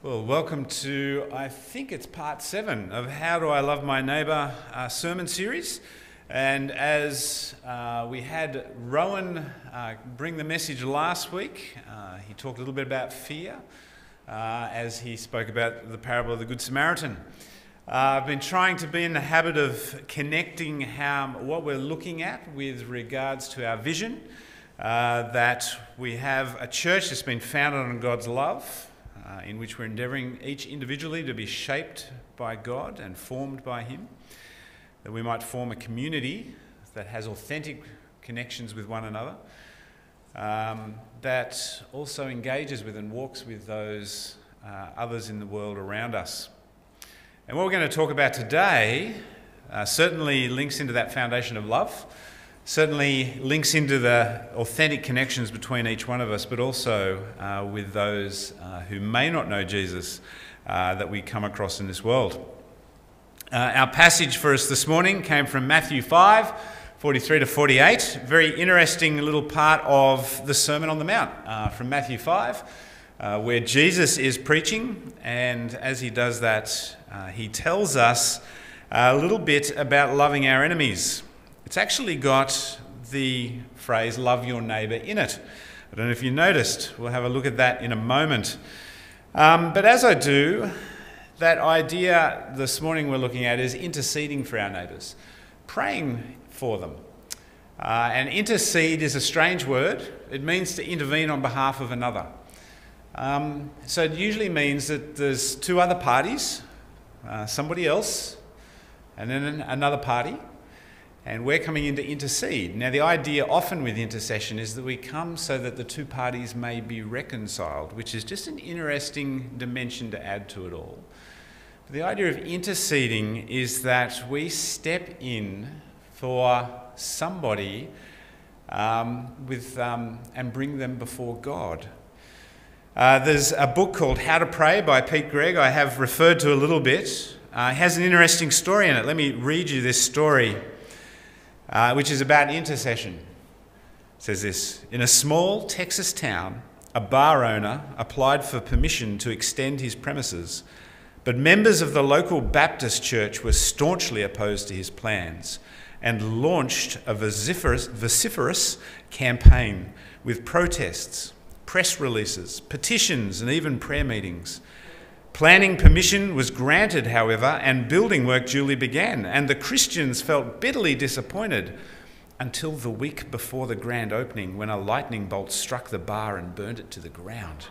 Well, welcome to, I think it's part 7 of How Do I Love My Neighbour sermon series. And as we had Rowan bring the message last week, he talked a little bit about fear as he spoke about the parable of the Good Samaritan. I've been trying to be in the habit of connecting what we're looking at with regards to our vision, that we have a church that's been founded on God's love, in which we're endeavouring each individually to be shaped by God and formed by Him, that we might form a community that has authentic connections with one another, that also engages with and walks with those others in the world around us. And what we're going to talk about today certainly links into that foundation of love, certainly links into the authentic connections between each one of us, but also with those who may not know Jesus that we come across in this world. Our passage for us this morning came from Matthew 5, 43 to 48. Very interesting little part of the Sermon on the Mount from Matthew 5, where Jesus is preaching, and as he does that, he tells us a little bit about loving our enemies. It's actually got the phrase, love your neighbour, in it. I don't know if you noticed. We'll have a look at that in a moment. But as I do, that idea this morning we're looking at is interceding for our neighbours, praying for them. And intercede is a strange word. It means to intervene on behalf of another. So it usually means that there's two other parties, somebody else, and then another party. And we're coming in to intercede. Now, the idea often with intercession is that we come so that the two parties may be reconciled, which is just an interesting dimension to add to it all. But the idea of interceding is that we step in for somebody and bring them before God. There's a book called How to Pray by Pete Greig I have referred to a little bit. It has an interesting story in it. Let me read you this story. Which is about intercession. It says this: in a small Texas town, a bar owner applied for permission to extend his premises, but members of the local Baptist church were staunchly opposed to his plans and launched a vociferous campaign with protests, press releases, petitions, and even prayer meetings. Planning permission was granted, however, and building work duly began, and the Christians felt bitterly disappointed until the week before the grand opening, when a lightning bolt struck the bar and burned it to the ground.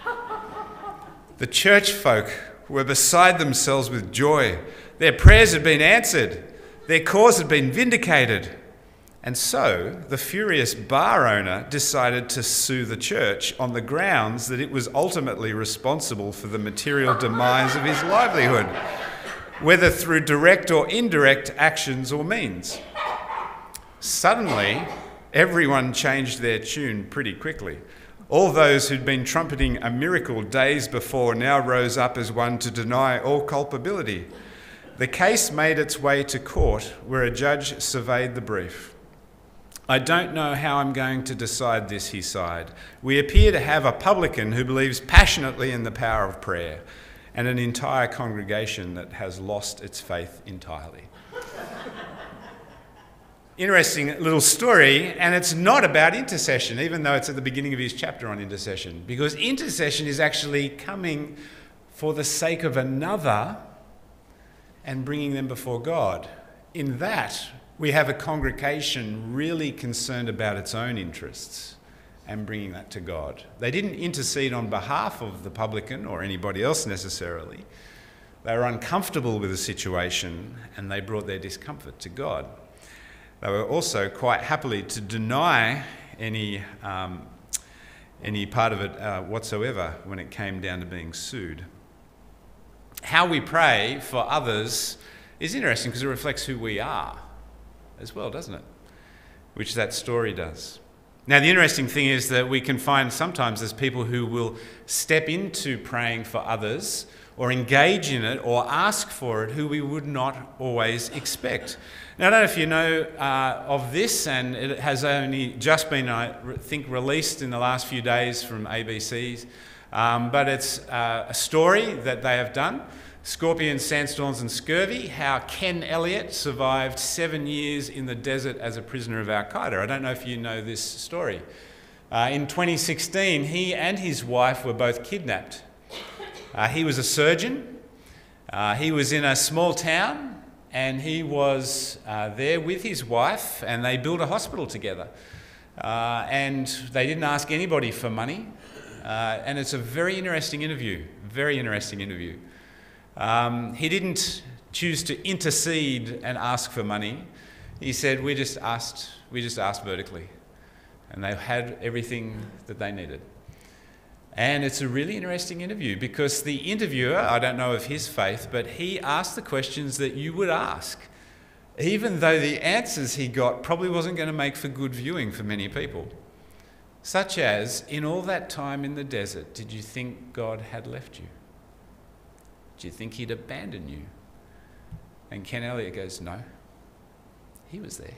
The church folk were beside themselves with joy. Their prayers had been answered. Their cause had been vindicated. And so the furious bar owner decided to sue the church on the grounds that it was ultimately responsible for the material demise of his livelihood, whether through direct or indirect actions or means. Suddenly, everyone changed their tune pretty quickly. All those who'd been trumpeting a miracle days before now rose up as one to deny all culpability. The case made its way to court, where a judge surveyed the brief. "I don't know how I'm going to decide this," he sighed. "We appear to have a publican who believes passionately in the power of prayer, and an entire congregation that has lost its faith entirely." Interesting little story, and it's not about intercession, even though it's at the beginning of his chapter on intercession, because intercession is actually coming for the sake of another and bringing them before God. In that, we have a congregation really concerned about its own interests and bringing that to God. They didn't intercede on behalf of the publican or anybody else necessarily. They were uncomfortable with the situation and they brought their discomfort to God. They were also quite happily to deny any part of it whatsoever when it came down to being sued. How we pray for others is interesting because it reflects who we are as well, doesn't it? Which that story does. Now, the interesting thing is that we can find sometimes there's people who will step into praying for others or engage in it or ask for it who we would not always expect. Now, I don't know if you know of this, and it has only just been, I think, released in the last few days from ABC's but it's a story that they have done. Scorpions, Sandstorms and Scurvy, how Ken Elliott survived 7 years in the desert as a prisoner of Al-Qaeda. I don't know if you know this story. In 2016, he and his wife were both kidnapped. He was a surgeon. He was in a small town, and he was there with his wife, and they built a hospital together. And they didn't ask anybody for money. And it's a very interesting interview, very interesting interview. He didn't choose to intercede and ask for money. He said, we just asked vertically. And they had everything that they needed. And it's a really interesting interview because the interviewer, I don't know of his faith, but he asked the questions that you would ask, even though the answers he got probably wasn't going to make for good viewing for many people. Such as, in all that time in the desert, did you think God had left you? Do you think he'd abandon you? And Ken Elliott goes, no, he was there.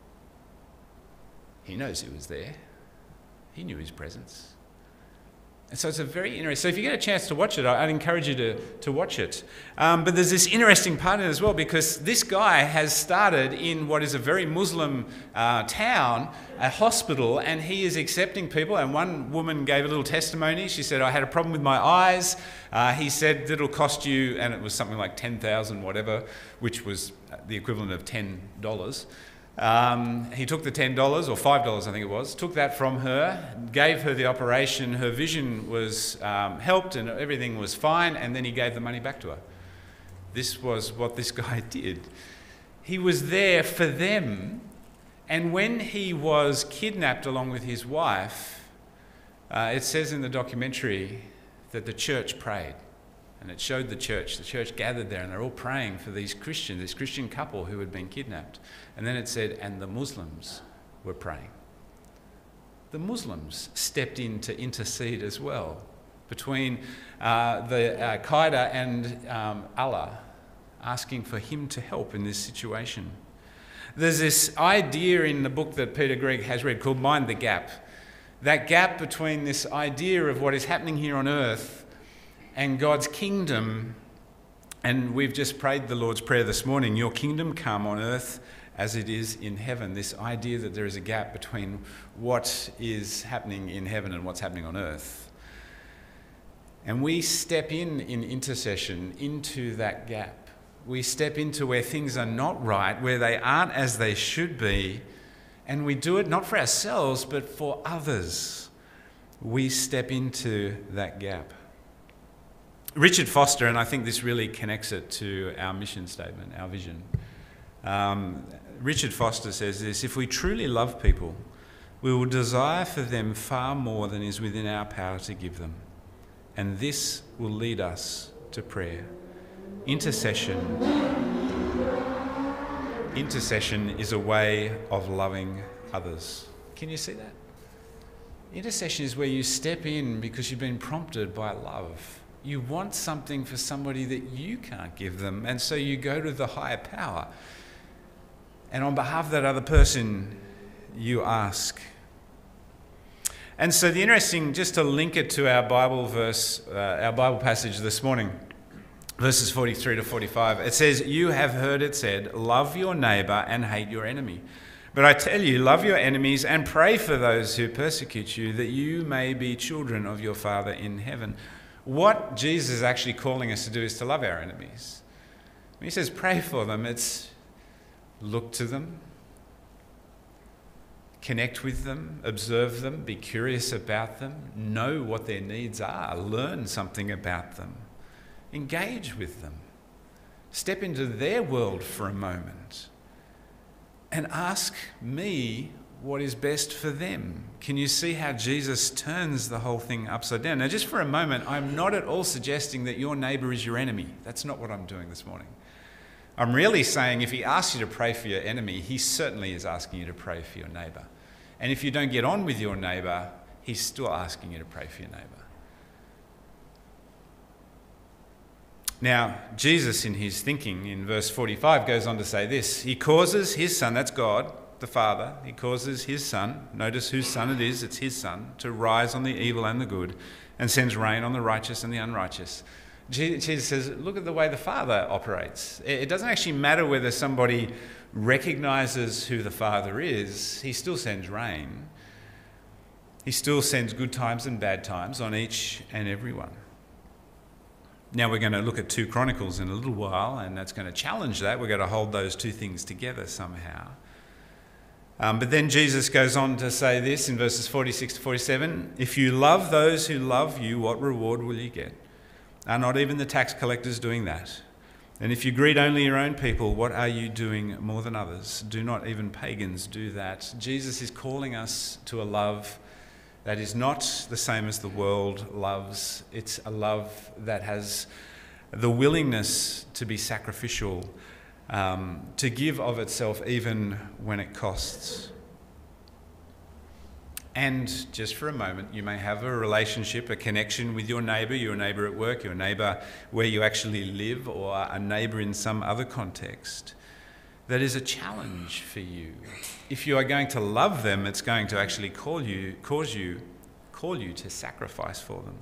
He knows he was there. He knew his presence. And so it's a very interesting... So if you get a chance to watch it, I'd encourage you to watch it. But there's this interesting part in it as well, because this guy has started in what is a very Muslim town, a hospital, and he is accepting people. And one woman gave a little testimony. She said, I had a problem with my eyes. He said it'll cost you, and it was something like 10,000 whatever, which was the equivalent of $10. He took the $10 or $5, I think it was, took that from her, gave her the operation, her vision was helped and everything was fine, and then he gave the money back to her. This was what this guy did. He was there for them, and when he was kidnapped along with his wife, it says in the documentary that the church prayed. And it showed the church gathered there, and they're all praying for these Christians, this Christian couple who had been kidnapped. And then it said, and the Muslims were praying. The Muslims stepped in to intercede as well between the Qaeda and Allah, asking for him to help in this situation. There's this idea in the book that Peter Gregg has read called Mind the Gap. That gap between this idea of what is happening here on earth and God's kingdom, and we've just prayed the Lord's Prayer this morning, your kingdom come on earth as it is in heaven. This idea that there is a gap between what is happening in heaven and what's happening on earth. And we step in intercession into that gap. We step into where things are not right, where they aren't as they should be, and we do it not for ourselves, but for others. We step into that gap. Richard Foster, and I think this really connects it to our mission statement, our vision. Richard Foster says this: if we truly love people, we will desire for them far more than is within our power to give them. And this will lead us to prayer. Intercession is a way of loving others. Can you see that? Intercession is where you step in because you've been prompted by love. You want something for somebody that you can't give them, and so you go to the higher power. And on behalf of that other person, you ask. And so just to link it to our Bible verse, our Bible passage this morning, verses 43 to 45, it says, you have heard it said, love your neighbour and hate your enemy. But I tell you, love your enemies and pray for those who persecute you, that you may be children of your Father in heaven. What Jesus is actually calling us to do is to love our enemies. When he says pray for them, it's look to them, connect with them, observe them, be curious about them, know what their needs are, learn something about them, engage with them, step into their world for a moment, and ask me what is best for them. Can you see how Jesus turns the whole thing upside down? Now, just for a moment, I'm not at all suggesting that your neighbour is your enemy. That's not what I'm doing this morning. I'm really saying if he asks you to pray for your enemy, he certainly is asking you to pray for your neighbour. And if you don't get on with your neighbour, he's still asking you to pray for your neighbour. Now, Jesus, in his thinking, in verse 45, goes on to say this. He causes his Son, that's God, the Father, he causes his Son, notice whose Son it is, it's his Son, to rise on the evil and the good, and sends rain on the righteous and the unrighteous. Jesus says, look at the way the Father operates. It doesn't actually matter whether somebody recognises who the Father is, he still sends rain. He still sends good times and bad times on each and every one. Now we're going to look at 2 Chronicles in a little while, and that's going to challenge that. We're going to hold those two things together somehow. But then Jesus goes on to say this in verses 46 to 47, if you love those who love you, what reward will you get? Are not even the tax collectors doing that? And if you greet only your own people, what are you doing more than others? Do not even pagans do that? Jesus is calling us to a love that is not the same as the world loves. It's a love that has the willingness to be sacrificial, to give of itself even when it costs. And just for a moment, you may have a relationship, a connection with your neighbour at work, your neighbour where you actually live, or a neighbour in some other context. That is a challenge for you. If you are going to love them, it's going to actually call you to sacrifice for them.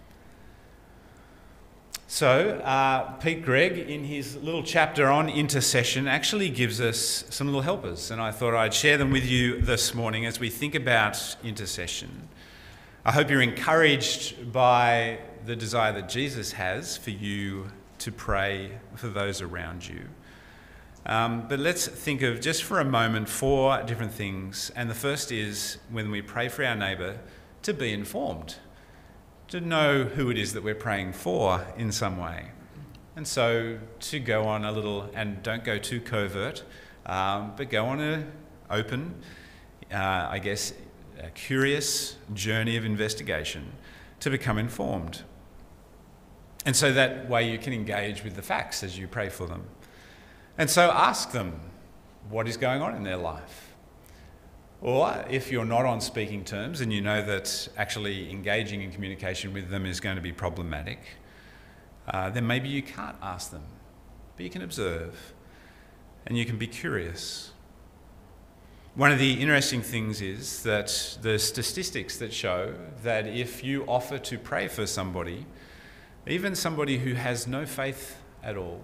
So, Pete Greig, in his little chapter on intercession, actually gives us some little helpers, and I thought I'd share them with you this morning as we think about intercession. I hope you're encouraged by the desire that Jesus has for you to pray for those around you. But let's think of, just for a moment, 4 different things. And the first is, when we pray for our neighbour, to be informed, to know who it is that we're praying for in some way. And so to go on a little, and don't go too covert, but go on an open, a curious journey of investigation to become informed. And so that way you can engage with the facts as you pray for them. And so ask them what is going on in their life. Or if you're not on speaking terms and you know that actually engaging in communication with them is going to be problematic, then maybe you can't ask them, but you can observe and you can be curious. One of the interesting things is that the statistics that show that if you offer to pray for somebody, even somebody who has no faith at all,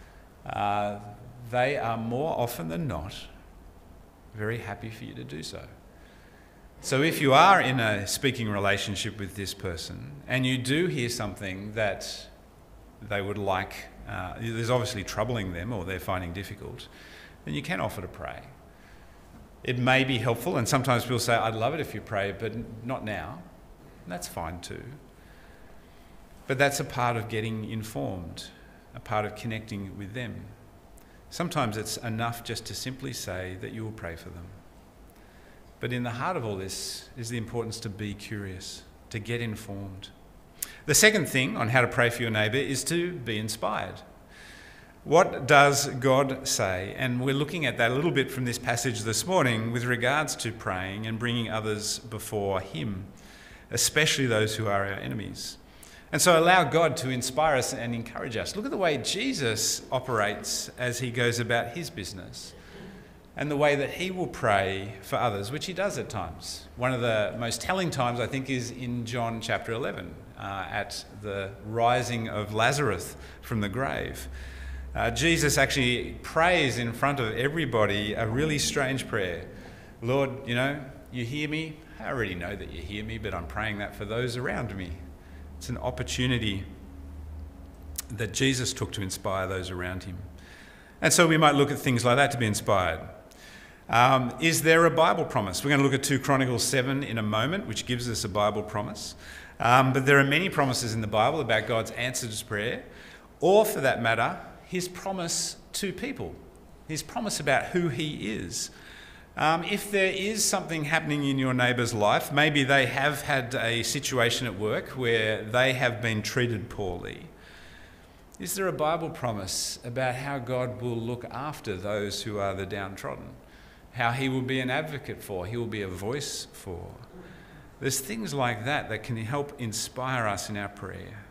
they are more often than not very happy for you to do so. So if you are in a speaking relationship with this person and you do hear something that they would like, there's obviously troubling them or they're finding difficult, then you can offer to pray. It may be helpful, and sometimes people say, I'd love it if you pray, but not now. And that's fine too. But that's a part of getting informed, a part of connecting with them. Sometimes it's enough just to simply say that you will pray for them. But in the heart of all this is the importance to be curious, to get informed. The second thing on how to pray for your neighbour is to be inspired. What does God say? And we're looking at that a little bit from this passage this morning with regards to praying and bringing others before Him, especially those who are our enemies. And so allow God to inspire us and encourage us. Look at the way Jesus operates as he goes about his business and the way that he will pray for others, which he does at times. One of the most telling times, I think, is in John chapter 11, at the rising of Lazarus from the grave. Jesus actually prays in front of everybody a really strange prayer. Lord, you hear me? I already know that you hear me, but I'm praying that for those around me. It's an opportunity that Jesus took to inspire those around him. And so we might look at things like that to be inspired. Is there a Bible promise? We're going to look at 2 Chronicles 7 in a moment, which gives us a Bible promise. But there are many promises in the Bible about God's answer to prayer, or for that matter, his promise to people, his promise about who he is. If there is something happening in your neighbour's life, maybe they have had a situation at work where they have been treated poorly. Is there a Bible promise about how God will look after those who are the downtrodden? How he will be an advocate for, he will be a voice for? There's things like that that can help inspire us in our prayer.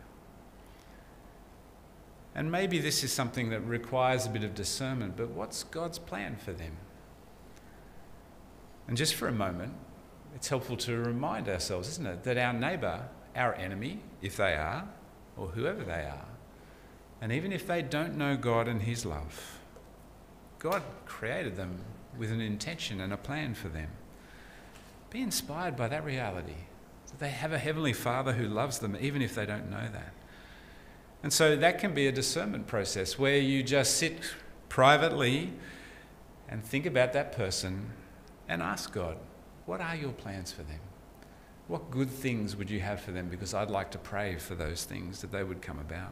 And maybe this is something that requires a bit of discernment, but what's God's plan for them? And just for a moment, it's helpful to remind ourselves, isn't it, that our neighbour our enemy, if they are, or whoever they are, and even if they don't know God and his love, God created them with an intention and a plan for them. Be inspired by that reality, that they have a Heavenly Father who loves them, even if they don't know that. And so that can be a discernment process where you just sit privately and think about that person and ask God, what are your plans for them? What good things would you have for them? Because I'd like to pray for those things, that they would come about.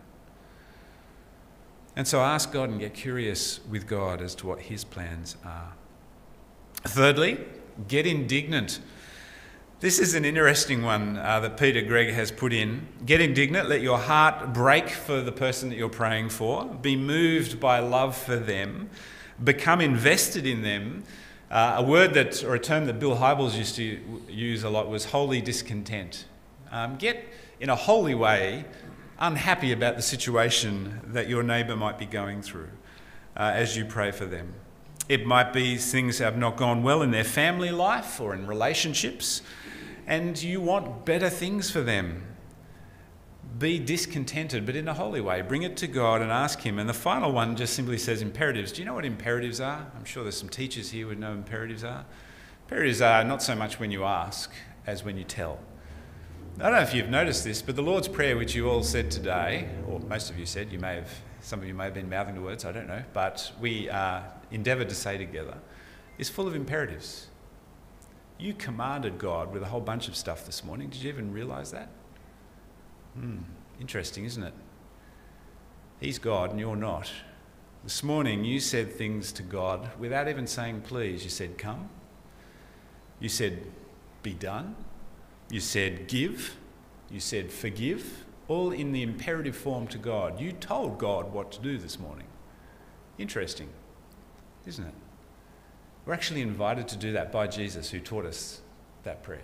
And so ask God and get curious with God as to what his plans are. Thirdly, get indignant. This is an interesting one that Peter Greig has put in. Get indignant, let your heart break for the person that you're praying for. Be moved by love for them. Become invested in them. A word that, or a term that Bill Hybels used to use a lot was holy discontent. Get, in a holy way, unhappy about the situation that your neighbour might be going through as you pray for them. It might be things have not gone well in their family life or in relationships, and you want better things for them. Be discontented, but in a holy way. Bring it to God and ask him. And the final one just simply says imperatives. Do you know what imperatives are? I'm sure there's some teachers here who would know what imperatives are. Imperatives are not so much when you ask as when you tell. I don't know if you've noticed this, but the Lord's Prayer, which you all said today, or most of you said, some of you may have been mouthing the words, I don't know, but we endeavoured to say together, is full of imperatives. You commanded God with a whole bunch of stuff this morning. Did you even realise that? Interesting, isn't it? He's God and you're not. This morning you said things to God without even saying please. You said come. You said be done. You said give. You said forgive. All in the imperative form to God. You told God what to do this morning. Interesting, isn't it? We're actually invited to do that by Jesus, who taught us that prayer.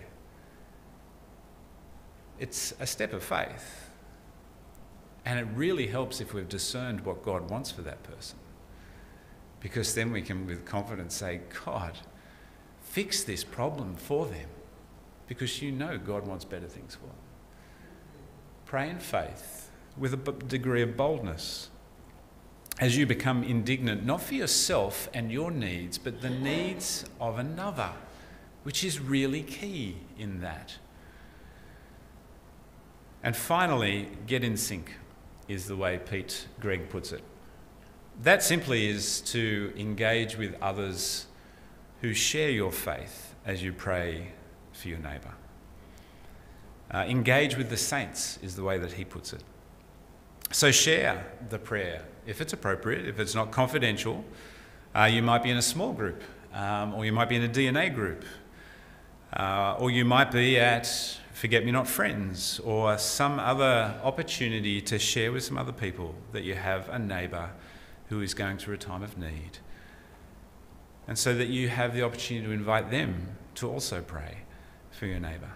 It's a step of faith. And it really helps if we've discerned what God wants for that person. Because then we can with confidence say, God, fix this problem for them. Because you know God wants better things for them. Pray in faith with a degree of boldness as you become indignant, not for yourself and your needs, but the needs of another, which is really key in that. And finally, get in sync is the way Pete Greig puts it. That simply is to engage with others who share your faith as you pray for your neighbour. Engage with the saints is the way that he puts it. So share the prayer if it's appropriate, if it's not confidential. You might be in a small group, or you might be in a DNA group, or you might be at Forget-Me-Not Friends, or some other opportunity to share with some other people that you have a neighbour who is going through a time of need. And so that you have the opportunity to invite them to also pray for your neighbour.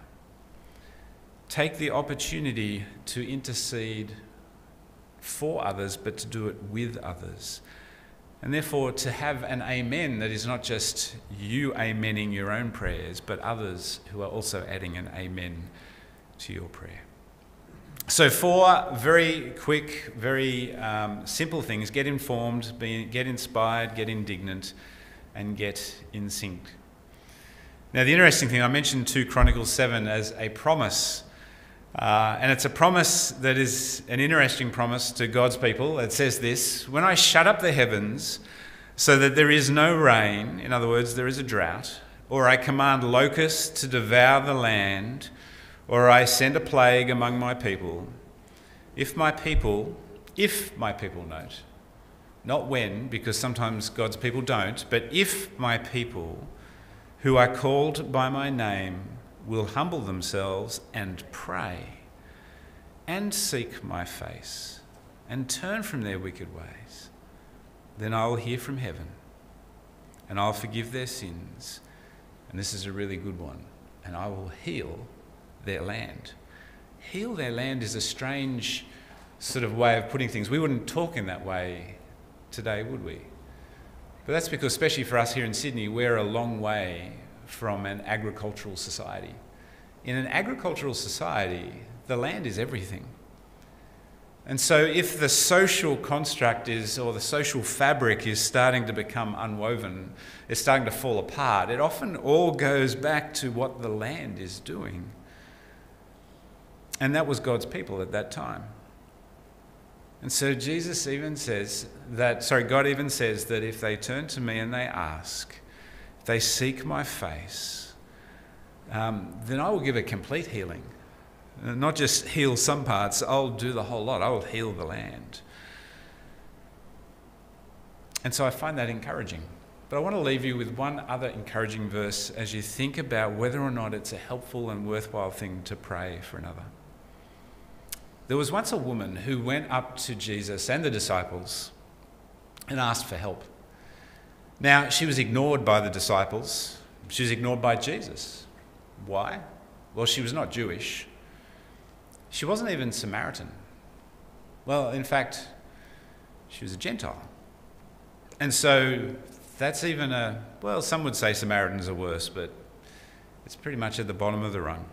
Take the opportunity to intercede for others, but to do it with others. And therefore to have an amen that is not just you amening your own prayers, but others who are also adding an amen to your prayer. So 4 very quick, very simple things. Get informed, get inspired, get indignant, and get in sync. Now the interesting thing, I mentioned 2 Chronicles 7 as a promise. And it's a promise that is an interesting promise to God's people. It says this: when I shut up the heavens so that there is no rain, in other words, there is a drought, or I command locusts to devour the land, or I send a plague among my people, if my people note, not when, because sometimes God's people don't, but if my people who are called by my name will humble themselves and pray and seek my face and turn from their wicked ways, then I will hear from heaven and I'll forgive their sins. And this is a really good one. And I will heal their land. Heal their land is a strange sort of way of putting things. We wouldn't talk in that way today, would we? But that's because, especially for us here in Sydney, we're a long way from an agricultural society. In an agricultural society, The land is everything. And so if the social construct is, or the social fabric is starting to become unwoven, it's starting to fall apart, it often all goes back to what the land is doing. And that was God's people at that time. And so Jesus even says that, God even says that if they turn to me and they ask, if they seek my face, then I will give a complete healing. Not just heal some parts, I'll do the whole lot. I will heal the land. And so I find that encouraging. But I want to leave you with one other encouraging verse as you think about whether or not it's a helpful and worthwhile thing to pray for another. There was once a woman who went up to Jesus and the disciples and asked for help. Now, she was ignored by the disciples. She was ignored by Jesus. Why? Well, she was not Jewish. She wasn't even Samaritan. Well, in fact, she was a Gentile. And so that's even some would say Samaritans are worse, but it's pretty much at the bottom of the rung.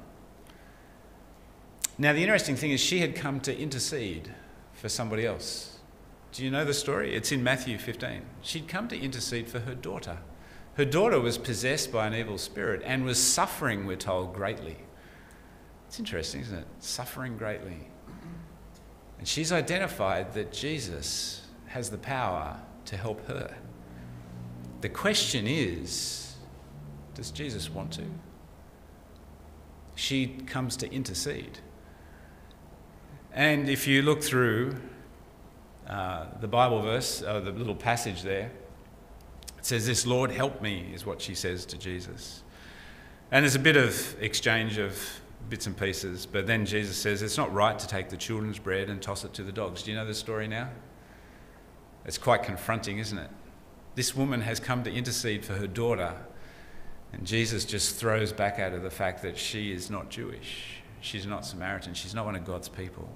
Now, the interesting thing is she had come to intercede for somebody else. Do you know the story? It's in Matthew 15. She'd come to intercede for her daughter. Her daughter was possessed by an evil spirit and was suffering, we're told, greatly. It's interesting, isn't it? Suffering greatly. And she's identified that Jesus has the power to help her. The question is, does Jesus want to? She comes to intercede. And if you look through the Bible verse, the little passage there, it says this, Lord, help me, is what she says to Jesus. And there's a bit of exchange of bits and pieces, but then Jesus says it's not right to take the children's bread and toss it to the dogs. Do you know the story now? It's quite confronting, isn't it? This woman has come to intercede for her daughter, and Jesus just throws back at her the fact that she is not Jewish, she's not Samaritan, she's not one of God's people.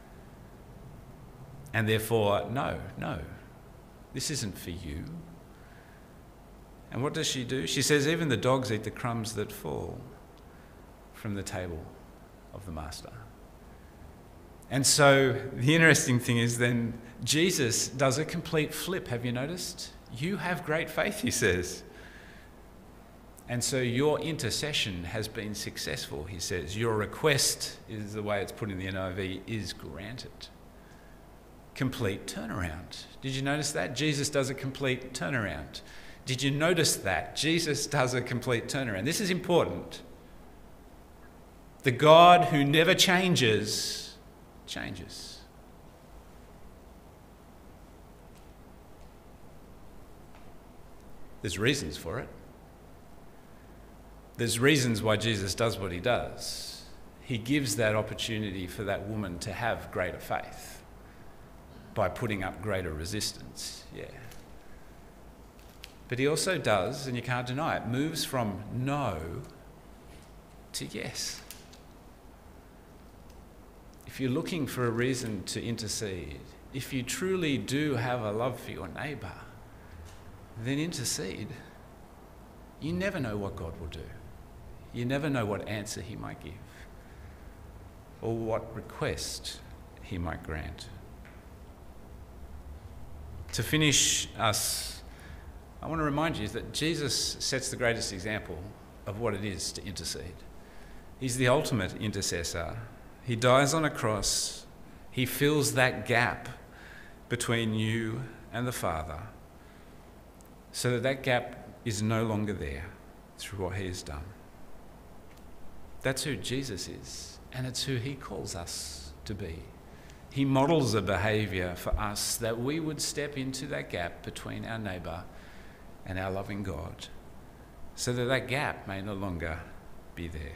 And therefore, no, this isn't for you. And what does she do? She says, even the dogs eat the crumbs that fall from the table of the master. And so the interesting thing is then Jesus does a complete flip. Have you noticed? You have great faith, he says. And so your intercession has been successful, he says. Your request, is the way it's put in the NIV, is granted. Complete turnaround. Did you notice that? Jesus does a complete turnaround. Did you notice that? Jesus does a complete turnaround. This is important. The God who never changes, changes. There's reasons for it. There's reasons why Jesus does what he does. He gives that opportunity for that woman to have greater faith by putting up greater resistance. Yeah. But he also does, and you can't deny it, moves from no to yes. If you're looking for a reason to intercede, if you truly do have a love for your neighbour, then intercede. You never know what God will do. You never know what answer he might give or what request he might grant. To finish us, I want to remind you that Jesus sets the greatest example of what it is to intercede. He's the ultimate intercessor. He dies on a cross. He fills that gap between you and the Father so that that gap is no longer there through what he has done. That's who Jesus is, and it's who he calls us to be. He models a behaviour for us that we would step into that gap between our neighbour and our loving God so that that gap may no longer be there.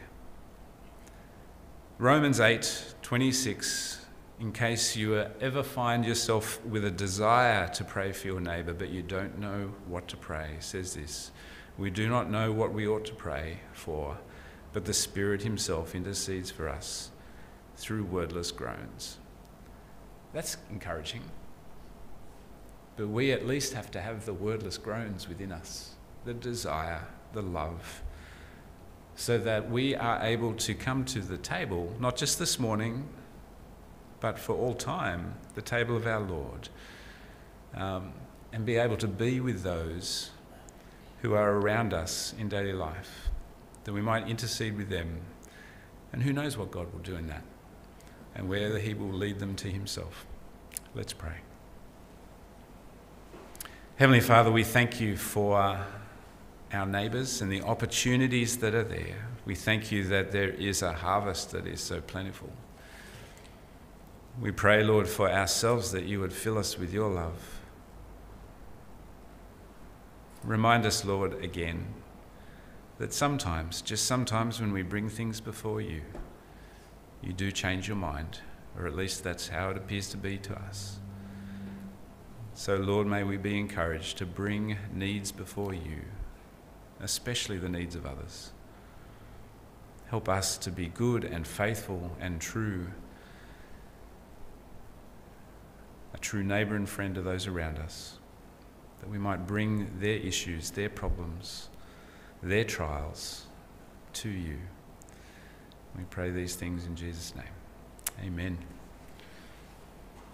Romans 8:26, in case you ever find yourself with a desire to pray for your neighbour but you don't know what to pray, says this: we do not know what we ought to pray for, but the Spirit himself intercedes for us through wordless groans. That's encouraging. But we at least have to have the wordless groans within us, the desire, the love so that we are able to come to the table, not just this morning, but for all time, the table of our Lord, and be able to be with those who are around us in daily life, that we might intercede with them. And who knows what God will do in that, and whether he will lead them to himself. Let's pray. Heavenly Father, we thank you for our neighbours and the opportunities that are there. We thank you that there is a harvest that is so plentiful. We pray, Lord, for ourselves that you would fill us with your love. Remind us, Lord, again, that sometimes, just sometimes when we bring things before you, you do change your mind, or at least that's how it appears to be to us. So, Lord, may we be encouraged to bring needs before you, especially the needs of others. Help us to be good and faithful and true, a true neighbour and friend to those around us, that we might bring their issues, their problems, their trials to you. We pray these things in Jesus' name. Amen.